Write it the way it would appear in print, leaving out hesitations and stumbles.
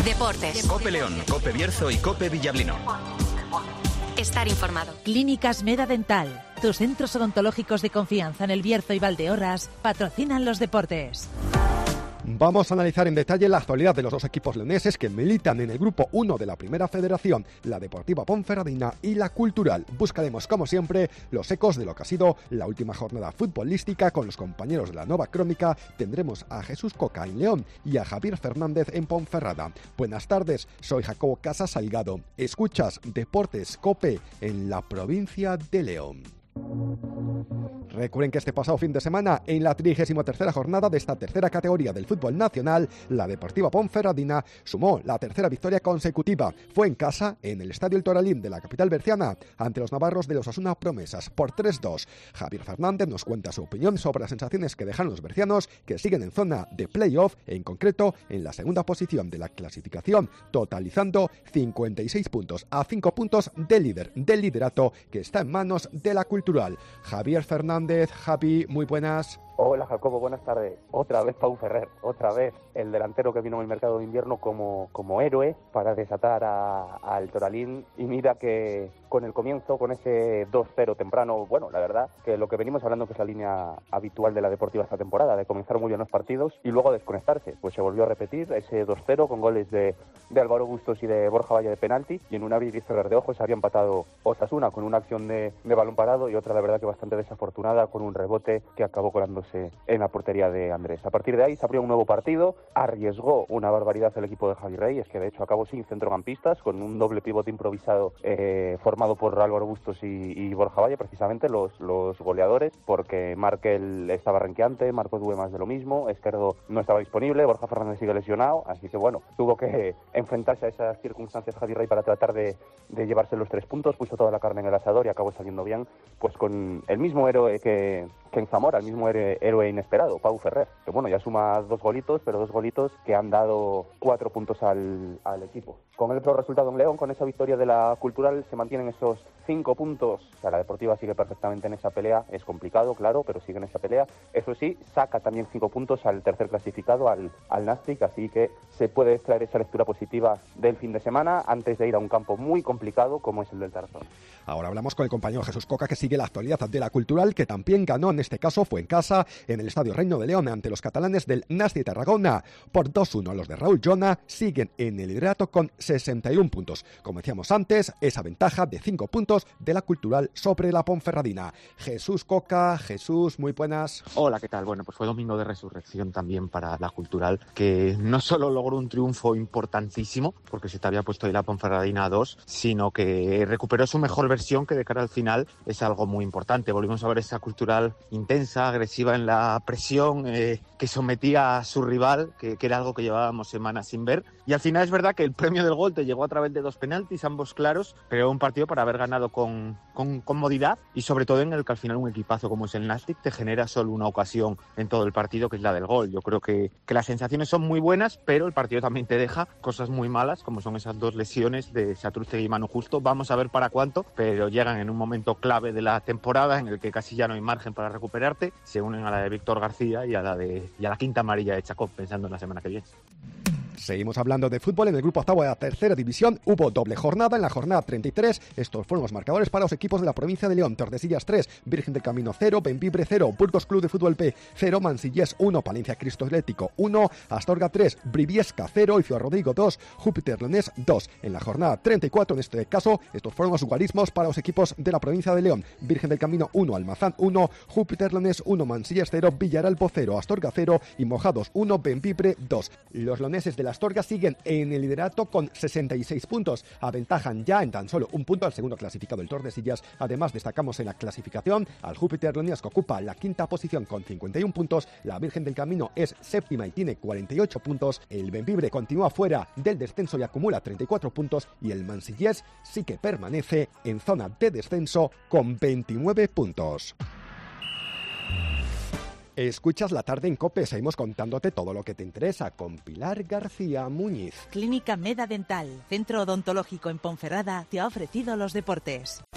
Deportes. COPE León, COPE Bierzo y COPE Villablino. Estar informado. Clínicas Meda Dental, tus centros odontológicos de confianza en El Bierzo y Valdeorras, patrocinan los deportes. Vamos a analizar en detalle la actualidad de los dos equipos leoneses que militan en el Grupo 1 de la Primera Federación, la Deportiva Ponferradina y la Cultural. Buscaremos, como siempre, los ecos de lo que ha sido la última jornada futbolística con los compañeros de la Nova Crónica. Tendremos a Jesús Coca en León y a Javier Fernández en Ponferrada. Buenas tardes, soy Jacobo Casas Salgado. Escuchas Deportes COPE en la provincia de León. Recuerden que este pasado fin de semana, en la 33ª jornada de esta tercera categoría del fútbol nacional, la Deportiva Ponferradina sumó la tercera victoria consecutiva. Fue en casa, en el Estadio El Toralín de la capital berciana, ante los navarros de los Osasuna Promesas, por 3-2. Javier Fernández nos cuenta su opinión sobre las sensaciones que dejan los bercianos, que siguen en zona de playoff, en concreto en la segunda posición de la clasificación, totalizando 56 puntos, a 5 puntos del líder del liderato, que está en manos de la Cultural. Javier Fernández, Javi, muy buenas. Hola Jacobo, buenas tardes. Otra vez Pau Ferrer, otra vez el delantero que vino en el mercado de invierno como héroe para desatar al Toralín. Y mira que con el comienzo, con ese 2-0 temprano, bueno, la verdad que lo que venimos hablando que es la línea habitual de la Deportiva esta temporada, de comenzar muy bien los partidos y luego desconectarse, pues se volvió a repetir ese 2-0 con goles de Álvaro Bustos y de Borja Valle de penalti, y en un abrir y cerrar de ojos había empatado Osasuna con una acción de balón parado y otra, la verdad, que bastante desafortunada, con un rebote que acabó colándose en la portería de Andrés. A partir de ahí se abrió un nuevo partido, arriesgó una barbaridad el equipo de Javi Reyes, que de hecho acabó sin centrocampistas, con un doble pivote improvisado formado por Álvaro Bustos y Borja Valle, precisamente los goleadores, porque Markel estaba renqueante, Marco Due más de lo mismo, Esquerdo no estaba disponible, Borja Fernández sigue lesionado, así que bueno, tuvo que enfrentarse a esas circunstancias Javi Rey para tratar de llevarse los 3 puntos, puso toda la carne en el asador y acabó saliendo bien, pues con el mismo héroe que en Zamora, el mismo héroe inesperado, Pau Ferrer, que bueno, ya suma 2 golitos, pero 2 golitos que han dado 4 puntos al equipo. Con el peor resultado en León, con esa victoria de la Cultural, se mantienen esos 5 puntos. O sea, la Deportiva sigue perfectamente en esa pelea, es complicado, claro, pero sigue en esa pelea. Eso sí, saca también 5 puntos al tercer clasificado, al Nastic, así que se puede extraer esa lectura positiva del fin de semana antes de ir a un campo muy complicado como es el del Tarazón. Ahora hablamos con el compañero Jesús Coca, que sigue la actualidad de la Cultural, que también ganó, en este caso fue en casa, en el Estadio Reino de León, ante los catalanes del Nastic Tarragona, por 2-1. Los de Raúl Llona siguen en el liderato con 61 puntos. Como decíamos antes, esa ventaja de 5 puntos de la Cultural sobre la Ponferradina. Jesús Coca, Jesús, muy buenas. Hola, ¿qué tal? Bueno, pues fue domingo de resurrección también para la Cultural, que no solo logró un triunfo importantísimo, porque se te había puesto ahí la Ponferradina a 2, sino que recuperó su mejor versión, que de cara al final es algo muy importante. Volvimos a ver esa Cultural intensa, agresiva en la presión, que sometía a su rival, que era algo que llevábamos semanas sin ver. Y al final es verdad que el premio del gol te llegó a través de 2 penaltis, ambos claros, pero un partido para haber ganado con comodidad, y sobre todo en el que al final un equipazo como es el Nastic te genera solo una ocasión en todo el partido, que es la del gol. Yo creo que las sensaciones son muy buenas, pero el partido también te deja cosas muy malas, como son esas 2 lesiones de Satrústegui y Manu Justo. Vamos a ver para cuánto, pero llegan en un momento clave de la temporada en el que casi ya no hay margen para recuperarte. Se unen a la de Víctor García y a la quinta amarilla de Chacón, pensando en la semana que viene. Seguimos hablando de fútbol. En el grupo octavo de la tercera división hubo doble jornada. En la jornada 33, estos fueron los marcadores para los equipos de la provincia de León. Tordesillas 3, Virgen del Camino 0, Bembibre 0, Burgos Club de Fútbol P 0, Mansillés 1, Palencia Cristo Atlético 1, Astorga 3, Briviesca 0 y Ciudad Rodrigo 2, Júpiter Leonés 2. En la jornada 34, en este caso, estos fueron los guarismos para los equipos de la provincia de León. Virgen del Camino 1, Almazán 1, Júpiter Leonés 1, Mansillés 0, Villaralbo 0, Astorga 0 y Mojados 1, Bembibre 2. Los leoneses de la Astorga siguen en el liderato con 66 puntos. Aventajan ya en tan solo un punto al segundo clasificado, el Tordesillas. Además, destacamos en la clasificación al Júpiter Leonés, que ocupa la quinta posición con 51 puntos. La Virgen del Camino es séptima y tiene 48 puntos. El Bembibre continúa fuera del descenso y acumula 34 puntos. Y el Mansillés sí que permanece en zona de descenso con 29 puntos. Escuchas La Tarde en COPE, seguimos contándote todo lo que te interesa con Pilar García Muñiz. Clínica Meda Dental, centro odontológico en Ponferrada, te ha ofrecido los deportes.